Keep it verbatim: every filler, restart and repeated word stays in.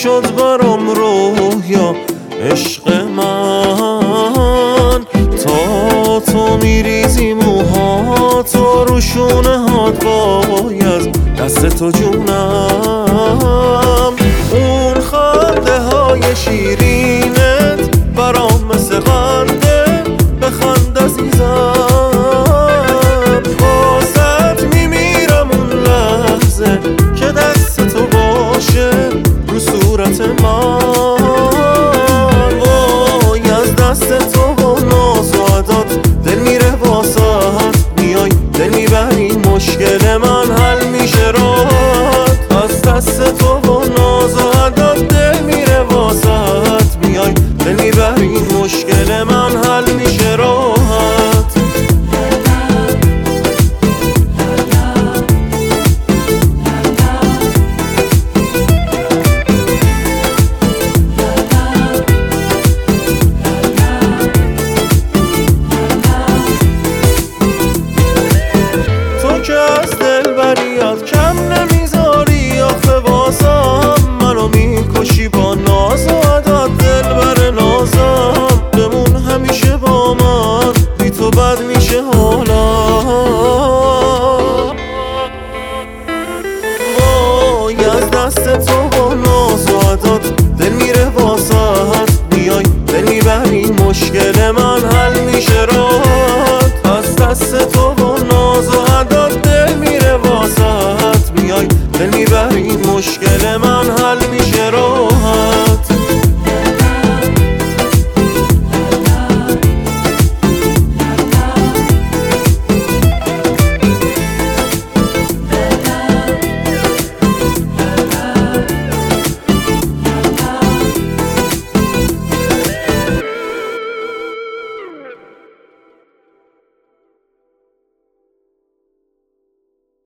شد برام رویا عشق من، تا تو میریزی موهاتو رو شونه هات باید دست تو جونم. اون خنده های شیرینت برام مثل خنده، بخند عزیزم. باست میمیرم اون لحظه که دست تو باشه رو صورت من. وای از دست تو و ناز و عدات دل میره واسط، میای دل میبری مشکل من حل میشه راحت. از دست تو و ناز و عدات دل میره واسط، میای دل میبری مشکل من حل میشه راحت. کم نمیذاری آخه واسم، منو میکشی با ناز و عدد دل بر نازم. بمون همیشه با من، بی تو بد میشه حالم. وای از دست تو با ناز و عدد دل میره واسط، میای دل میبری مشکل من حل میشه را.